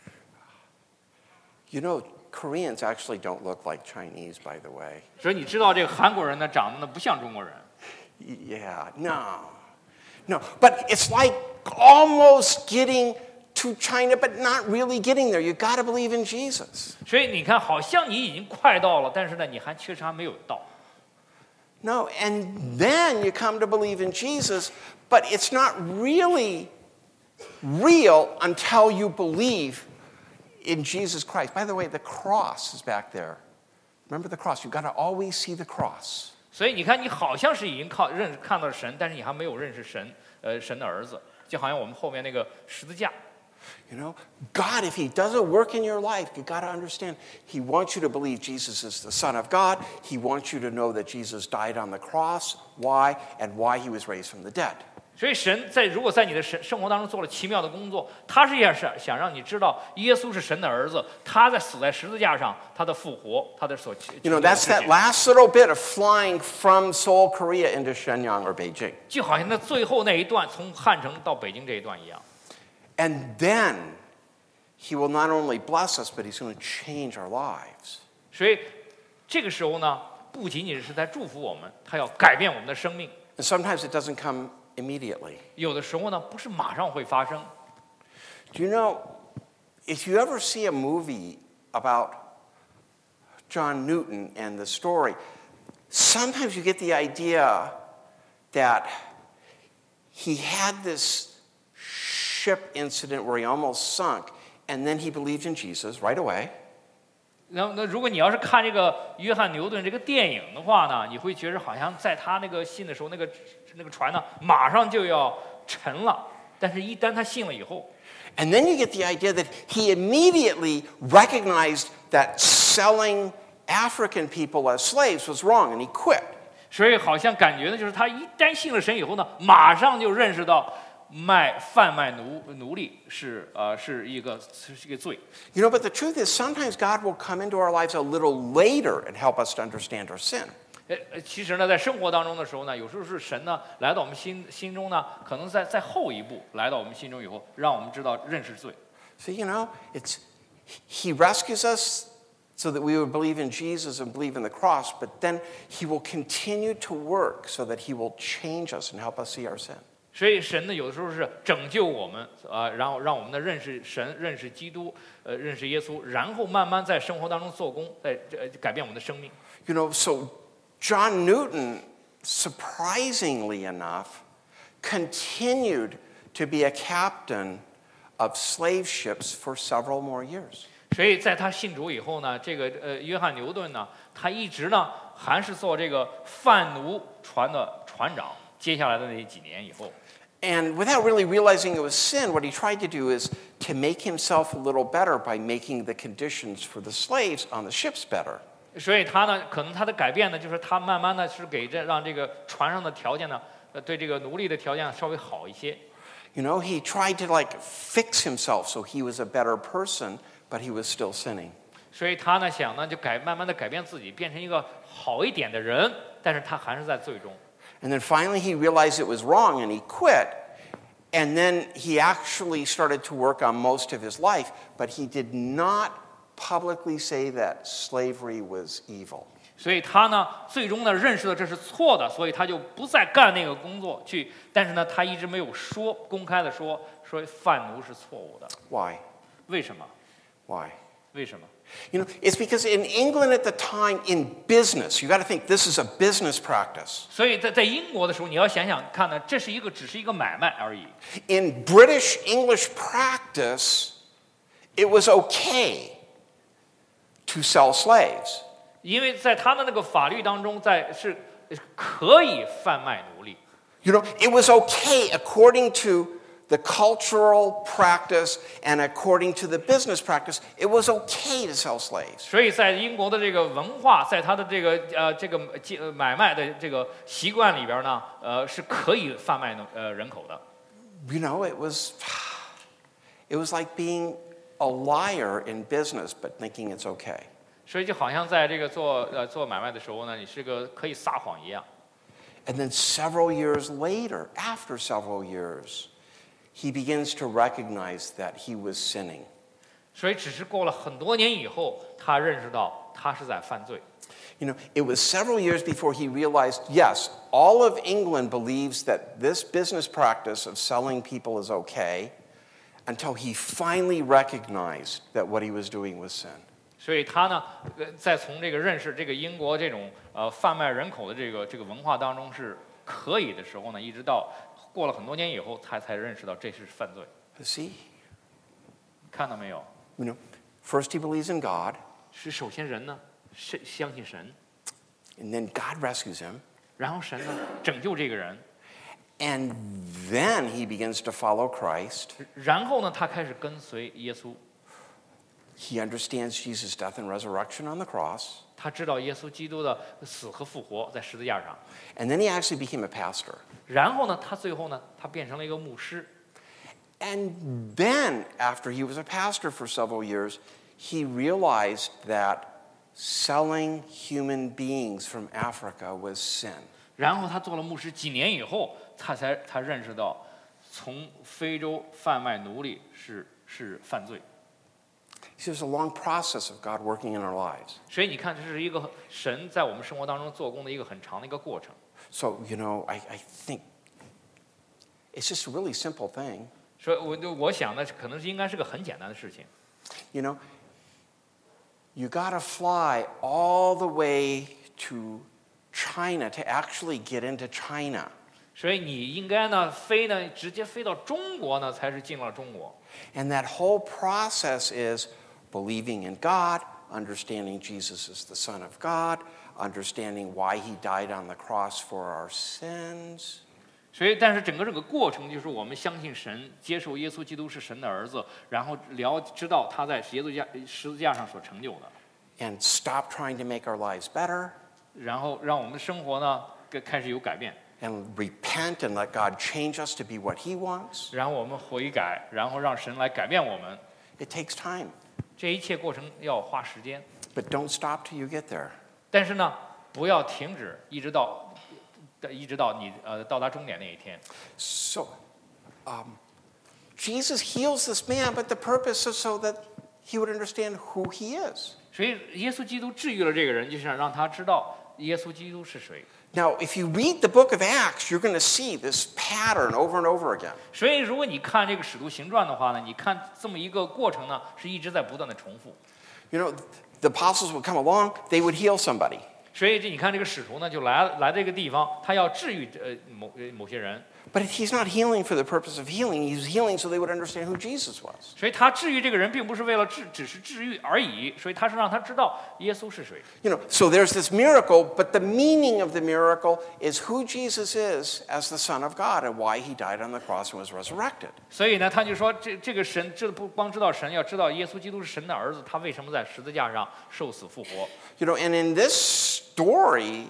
You know, Koreans actually don't look like Chinese, by the way. 所以你知道这个韩国人呢，长得呢不像中国人。 Yeah, no. But it's like almost getting to China, but not really getting there. You got to believe in Jesus. 所以你看，好像你已经快到了，但是呢，你确实还没有到。 No, and then you come to believe in Jesus, but it's not really real until you believe in Jesus Christ. By the way, the cross is back there. Remember the cross. You've got to always see the cross. 所以你看，你好像是已经看到神，但是你还没有认识神，神的儿子，就好像我们后面那个十字架。 You know, God, if he does a work in your life, you got to understand, he wants you to believe Jesus is the Son of God. He wants you to know that Jesus died on the cross. Why? And why he was raised from the dead. 所以神如果在你的生活当中做了奇妙的工作，他是想让你知道耶稣是神的儿子，他在死在十字架上，他的复活，他的所。 You know, that's that last little bit of flying from Seoul, Korea into Shenyang or Beijing. 就好像那最后那一段从汉城到北京这一段一样。 And then he will not only bless us, but he's going to change our lives. 所以这个时候呢，不仅仅是在祝福我们，他要改变我们的生命。 And sometimes it doesn't come immediately. 有的时候呢，不是马上会发生。 Do you know, if you ever see a movie about John Newton and the story, sometimes you get the idea that he had this ship incident where he almost sunk, and then he believed in Jesus right away. 那如果你要是看这个约翰牛顿这个电影的话呢，你会觉得好像在他那个信的时候，那个船呢马上就要沉了，但是一旦他信了以后。 And then you get the idea that he immediately recognized that selling African people as slaves was wrong, and he quit. 所以好像感觉呢，就是他一旦信了神以后呢，马上就认识到贩卖奴隶是一个罪。 You know, but the truth is, sometimes God will come into our lives a little later and help us to understand our sin. 其实呢，在生活当中的时候呢，有时候是神呢来到我们心中呢，可能在后一步来到我们心中以后，让我们知道认识罪。 So you know, He rescues us so that we would believe in Jesus and believe in the cross, but then He will continue to work so that He will change us and help us see our sin. 所以神呢，有的时候是拯救我们然后让我们呢认识神、认识基督、认识耶稣，然后慢慢在生活当中做工，在改变我们的生命。 You know, so John Newton, surprisingly enough, continued to be a captain of slave ships for several more years. 所以在他信主以后呢，这个约翰牛顿呢，他一直呢还是做这个贩奴船的船长。接下来的那几年以后。 And without really realizing it was sin, what he tried to do is to make himself a little better by making the conditions for the slaves on the ships better. 所以他呢，可能他的改变呢，就是他慢慢的是让这个船上的条件呢，对这个奴隶的条件稍微好一些。 You know, he tried to like fix himself so he was a better person, but he was still sinning. 所以他呢想呢就慢慢的改变自己，变成一个好一点的人，但是他还是在罪中。 And then finally he realized it was wrong and he quit. And then he actually started to work on most of his life, but he did not publicly say that slavery was evil. 所以他呢，最终呢认识了这是错的，所以他就不再干那个工作去。但是呢，他一直没有公开的说贩奴是错误的。 Why? 为什么？ Why? 为什么？ You know, it's because in England at the time, in business, you got to think this is a business practice. 所以在英国的时候，你要想想看呢，这是只是一个买卖而已。 In British English practice, it was okay to sell slaves. 因为在他的那个法律当中，是可以贩卖奴隶。 You know, it was okay according to the cultural practice and according to the business practice. It was okay to sell slaves. 所以在英国的这个文化，在他的这个买卖的这个习惯里边呢，是可以贩卖人口的。 You know, it was like being a liar in business, but thinking it's okay. 所以就好像在这个做买卖的时候呢，你是个可以撒谎一样。 And then several years later, after several years, he begins to recognize that he was sinning. 所以只是过了很多年以后，他认识到他是在犯罪。 You know, it was several years before he realized, yes, all of England believes that this business practice of selling people is okay, until he finally recognized that what he was doing was sin. 所以他呢，在从这个认识这个英国这种贩卖人口的这个文化当中是可以的时候呢，一直到过了很多年以后，他才认识到这是犯罪。 See? 看到没有？ You know, first he believes in God, 是首先人呢是相信神， and then God rescues him, 然后神呢拯救这个人， and then he begins to follow Christ. 然后呢他开始跟随耶稣， He understands Jesus' death and resurrection on the cross, 他知道耶稣基督的死和复活在十字架上， and then he actually became a pastor. 然后呢他最后呢他变成了一个牧师， And then, after he was a pastor for several years, he realized that selling human beings from Africa was sin. 然后他做了牧师几年以后，他认识到，从非洲贩卖奴隶是犯罪。 See, there's a long process of God working in our lives. 所以你看，这是一个神在我们生活当中做工的一个很长的一个过程。 So, you know, I think it's just a really simple thing. 所以我想呢，可能应该是个很简单的事情。 You know, you got to fly all the way to China to actually get into China. 所以你应该呢飞呢直接飞到中国呢才是进了中国。 And that whole process is believing in God, understanding Jesus is the Son of God, understanding why he died on the cross for our sins. 所以，但是整个这个过程就是我们相信神，接受耶稣基督是神的儿子，然后知道他在十字架上所成就的， And stop trying to make our lives better. 然后让我们的生活呢开始有改变， And repent and let God change us to be what he wants. 然后我们悔改，然后让神来改变我们。 It takes time. 这一切过程要花时间， But don't stop till you get there. 但是呢，不要停止，一直到你到达终点那一天。 So, Jesus heals this man, but the purpose is so that he would understand who he is. 所以，耶稣基督治愈了这个人，就是想让他知道耶稣基督是谁。 Now, if you read the book of Acts, you're going to see this pattern over and over again. 所以，如果你看这个《使徒行传》的话呢，你看这么一个过程呢，是一直在不断的重复。 You know, the apostles would come along, they would heal somebody. 所以你看这个使徒呢，就来这个地方，他要治愈某些人， But he's not healing for the purpose of healing. He's healing so they would understand who Jesus was. 所以他治愈这个人，并不是为了只是治愈而已，所以他是让他知道耶稣是谁。 You know, so there's this miracle, but the meaning of the miracle is who Jesus is as the Son of God and why he died on the cross and was resurrected. 所以呢，他就说这个神，这不光知道神，要知道耶稣基督是神的儿子，他为什么在十字架上受死复活？ You know, and in this story,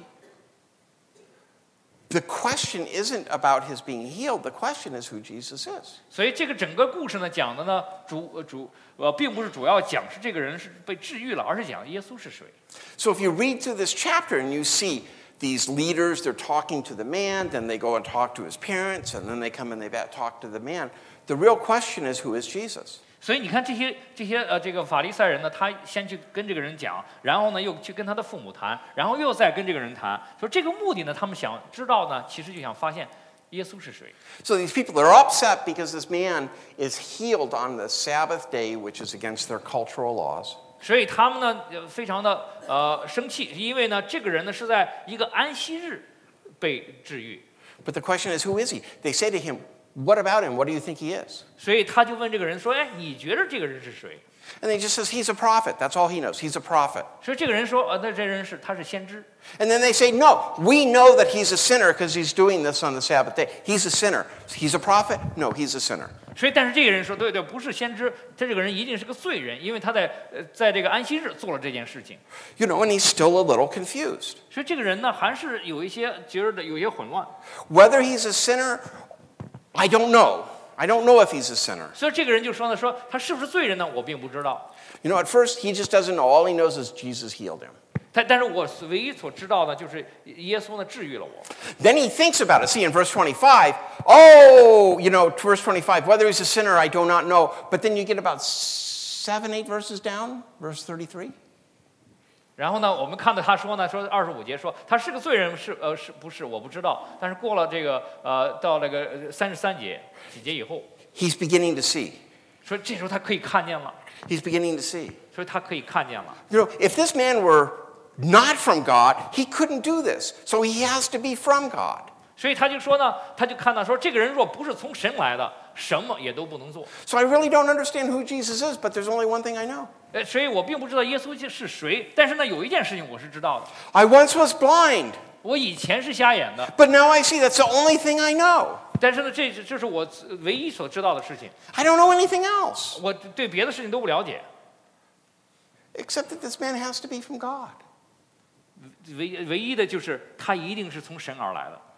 the question isn't about his being healed. The question is who Jesus is. 所以这个整个故事呢，讲的呢，并不是主要讲是这个人是被治愈了，而是讲耶稣是谁。 So if you read through this chapter and you see these leaders, they're talking to the man, then they go and talk to his parents, and then they come and they talk to the man. The real question is who is Jesus? 所以你看这些这个法利赛人呢，他先去跟这个人讲，然后呢又去跟他的父母谈，然后又再跟这个人谈，说这个目的呢，他们想知道呢，其实就想发现耶稣是谁。 So these people are upset because this man is healed on the Sabbath day, which is against their cultural laws. 所以他们呢非常的生气，因为呢这个人呢是在一个安息日被治愈， But the question is, who is he? They say to him, what about him? What do you think he is? 所以他就问这个人说：“哎，你觉得这个人是谁 And he just says, he's a prophet. That's all he knows. He's a prophet.？” 所以这个人说：“那这人他是先知。” And then they say, no, we know that he's a sinner because he's doing this on the Sabbath day. He's a sinner. He's a prophet? No, he's a sinner. 所以，但是这个人说：“对，不是先知，他这个人一定是个罪人，因为他在这个安息日做了这件事情。” You know, and he's still a little confused. 所以这个人呢，还是有一些觉得有些混乱。 Whether he's a sinner, I don't know. I don't know if he's a sinner. 所以这个人就说呢，说他是不是罪人呢？我并不知道。 You know, at first, he just doesn't know. All he knows is Jesus healed him. 但是我唯一所知道的就是耶稣呢治愈了我。 Then he thinks about it. See, in verse 25, oh, you know, verse 25, whether he's a sinner, I do not know. But then you get about 7, 8 verses down, verse 33. 然后呢，我们看到他说呢，说25节说他是个罪人，是不是我不知道。但是过了这个到那个33节几节以后， He's beginning to see. 说这时候他可以看见了， He's beginning to see. 所以他可以看见了。 You know, if this man were not from God, he couldn't do this. So he has to be from God. 所以他就说呢，他就看到说这个人若不是从神来的，什么也都不能做。 So I really don't understand who Jesus is, but there's only one thing I know. 所以我并不知道耶稣是谁，但是呢，有一件事情我是知道的， I once was blind, 我以前是瞎眼的， but now I see. That's the only thing I know. 但是呢，这是我唯一所知道的事情， I don't know anything else, 我对别的事情都不了解。 except that this man has to be from God. 唯一的就是他一定是从神而来的，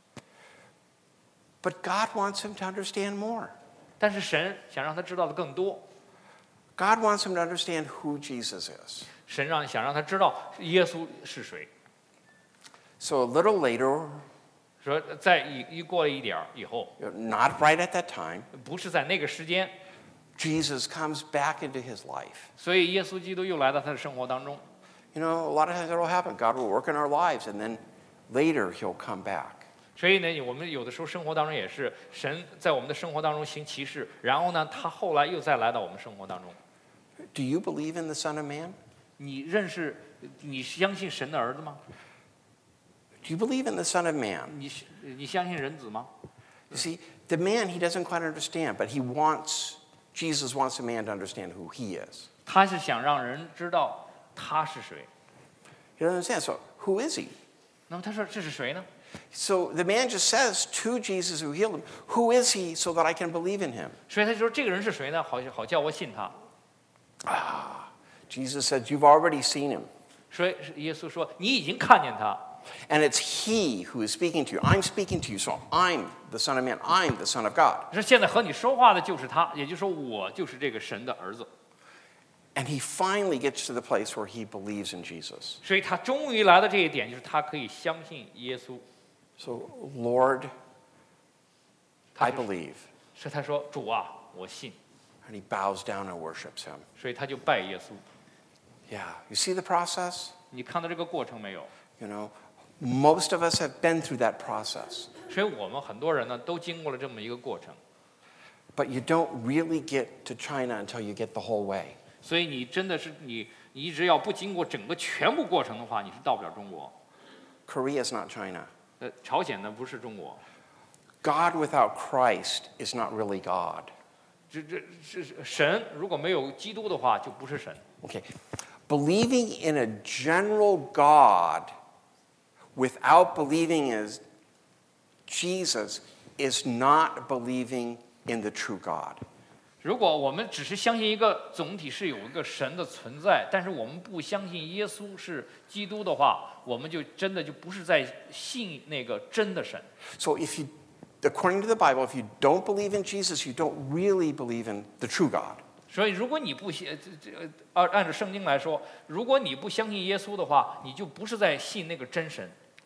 But God wants him to understand more. 但是神想让他知道的更多， God wants him to understand who Jesus is. 神想让他知道耶稣是谁。 So a little later, 说在过了一点儿以后， not right at that time, 不是在那个时间， Jesus comes back into his life. 所以耶稣基督又来到他的生活当中。 You know, a lot of times that will happen. God will work in our lives, and then later he'll come back. 所以呢，我们有的时候生活当中也是神在我们的生活当中行奇事，然后呢，他后来又再来到我们生活当中。 Do you believe in the Son of Man? 你相信神的儿子吗？ Do you believe in the Son of Man? 你相信人子吗？ You see, the man, he doesn't quite understand, but Jesus wants a man to understand who he is. 他是想让人知道他是谁。 He doesn't understand. So, who is he? 那么他说这是谁呢？ So the man just says to Jesus who healed him, who is he so that I can believe in him? 所以他就说这个人是谁呢？好叫我信他。 Jesus said, you've already seen him. 所以耶稣说你已经看见他。 And it's he who is speaking to you. I'm speaking to you, so I'm the Son of Man. I'm the Son of God. 说现在和你说话的就是他，也就是说我就是这个神的儿子。 And he finally gets to the place where he believes in Jesus. 所以他终于来到这一点，就是他可以相信耶稣。 So, Lord, I believe. 所以他说主啊，我信。 And he bows down and worships him. 所以他就拜耶稣。 Yeah, you see the process? 你看到这个过程没有？ You know, most of us have been through that process. 所以我们很多人呢都经过了这么一个过程。 But you don't really get to China until you get the whole way. 所以你真的是你一直要不经过整个全部过程的话，你是到不了中国。 Korea is not China. 朝鲜呢不是中国。 God without Christ is not really God. 这神如果没有基督的话，就不是神。 Okay. Believing in a general God without believing in Jesus is not believing in the true God. 如果我们只是相信一个总体是有一个神的存在，但是我们不相信耶稣是基督的话，我们就真的就不是在信那个真的神。 So according to the Bible, if you don't believe in Jesus, you don't really believe in the true God. 所以，如果你不按照圣经来说，如果你不相信耶稣的话，你就不是在信那个真神。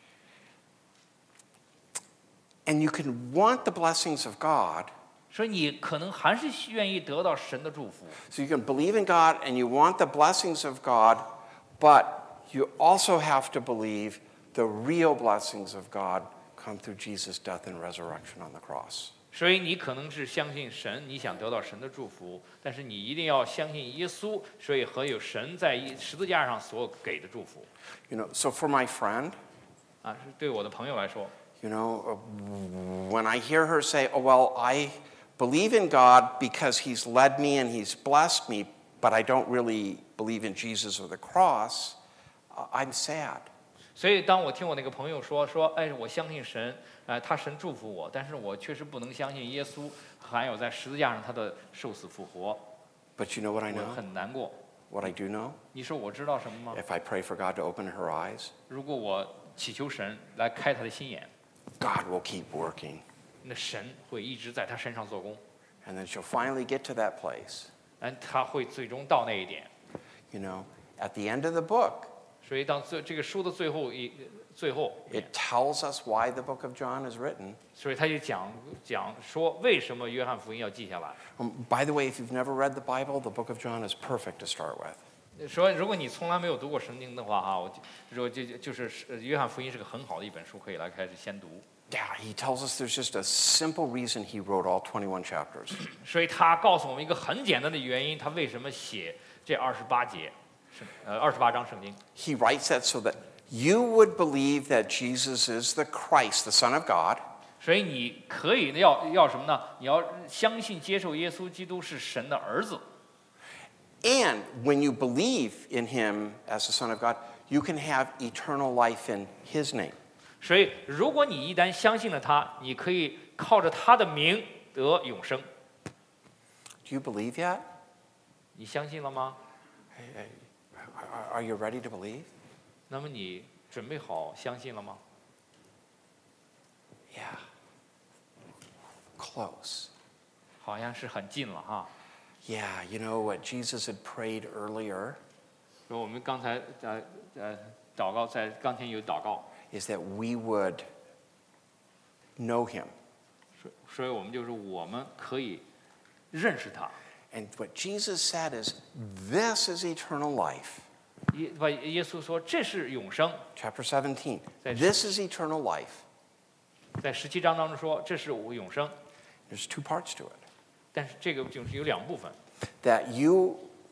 And you can want the blessings of God. 所以你可能还是愿意得到神的祝福。 So you can believe in God and you want the blessings of God, but you also have to believe the real blessings of God come through Jesus' death and resurrection on the cross. 所以你可能是相信神，你想得到神的祝福，但是你一定要相信耶稣，所以和有神在十字架上所给的祝福。 You know, so for my friend, 啊，是对我的朋友来说， you know, when I hear her say, oh, well, I believe in God because he's led me and he's blessed me, but I don't really believe in Jesus or the cross, I'm sad. 所以当我听我那个朋友说，哎，我相信神，他神祝福我，但是我确实不能相信耶稣，还有在十字架上他的受死复活， But you know what I 我 know? 很难过。 What I do know? 你说我知道什么吗？ If I pray for God to open her eyes, 如果我祈求神来开他的心眼， God will keep working. 那神会一直在他身上做工， And then she'll finally get to that place. 他会最终到那一点。 You know, at the end of the book, 所以当这个书的最后， it tells us why the book of John is written. 所以他就讲说为什么约翰福音要记下来。 By the way, if you've never read the Bible, the book of John is perfect to start with. 说如果你从来没有读过圣经的话，哈，我说就是约翰福音是个很好的一本书，可以来开始先读。 Yeah, he tells us there's just a simple reason he wrote all 21 chapters. 所以他告诉我们一个很简单的原因，他为什么写这28章圣经。 He writes that so that you would believe that Jesus is the Christ, the Son of God. 所以你可以要什么呢？你要相信接受耶稣基督是神的儿子。 And when you believe in him as the Son of God, you can have eternal life in his name. 所以，如果你一旦相信了他，你可以靠着他的名得永生。 Do you believe yet? 你相信了吗？ Are you ready to believe? 那么你准备好相信了吗？ Yeah. Close. 好像是很近了哈。 Yeah, you know what Jesus had prayed earlier 说我们刚才祷告，在刚才有祷告， is that we would know him. 所以我们就是我们可以认识他。 And what Jesus said is, this is eternal life. 耶稣说这是永生， Chapter 17. That's- This is eternal life. 在17章当中说这是永生， There's two parts to it. 但是这个就是有两部分，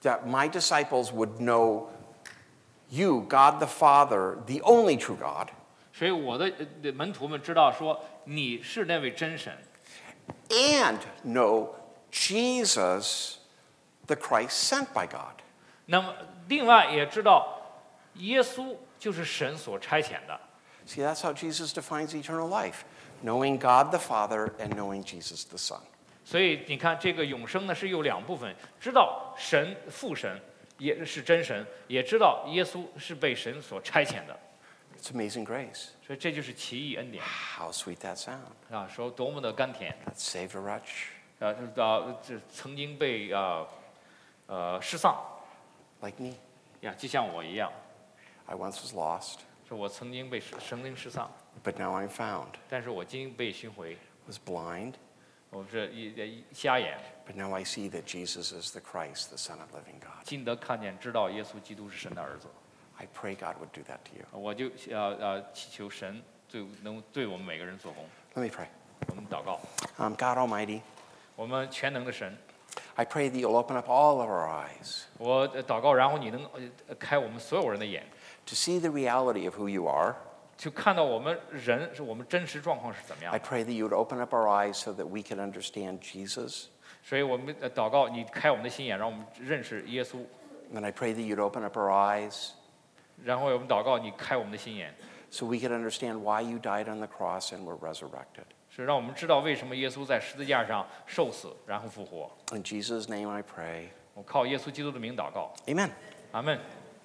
that my disciples would know you, God the Father, the only true God, 所以我的门徒们知道说你是那位真神， and know Jesus, the Christ sent by God. 那么另外也知道耶稣就是神所差遣的。 See, that's how Jesus defines eternal life, knowing God the Father and knowing Jesus the Son. 所以你看，这个永生呢是有两部分，知道神父神也是真神，也知道耶稣是被神所差遣的， It's amazing grace. 所以这就是奇异恩典 How sweet that sound. 啊，说多么的甘甜 That saved a wretch 这曾经被失丧 like me. 呀，就像我一样， I once was lost, 说我曾经被生灵失丧， but now I'm found. 但是我今被寻回， Was blind, 我是瞎眼， but now I see that Jesus is the Christ, the Son of living God. 今得看见，知道耶稣基督是神的儿子。 I pray God would do that to you. 我就祈求神能对我们每个人做工。 Let me pray. 我们祷告， God Almighty, 我们全能的神， I pray that you'll open up all of our eyes 我祷告，然后你能开我们所有人的眼， to see the reality of who you are. 去看到我们人是我们真实状况是怎么样 I 的。 pray that you would open up our eyes so that we can understand Jesus. 所以我们祷告，你开我们的心眼，让我们认识耶稣。 And I pray that you'd open up our eyes 然后我们祷告，你开我们的心眼， so we could understand why you died on the cross and were resurrected. 是让我们知道为什么耶稣在十字架上受死，然后复活。 In Jesus' name I pray. 我靠耶稣基督的名祷告， Amen. 阿门。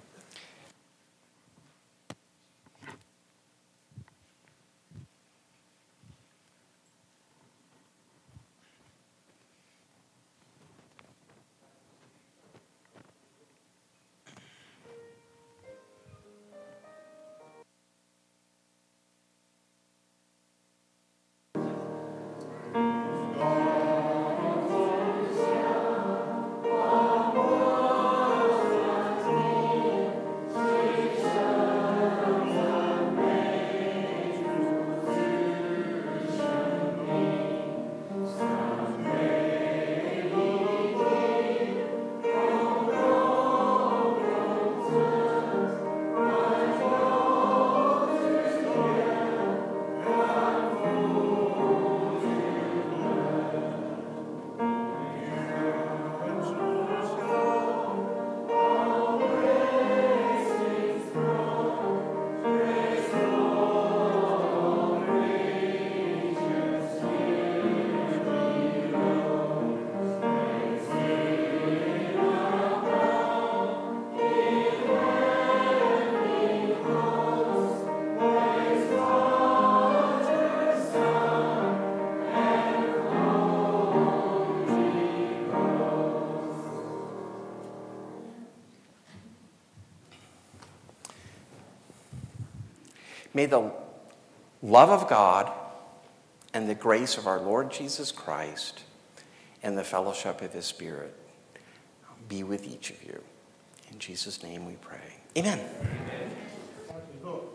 May the love of God and the grace of our Lord Jesus Christ and the fellowship of his Spirit be with each of you. In Jesus' name we pray. Amen.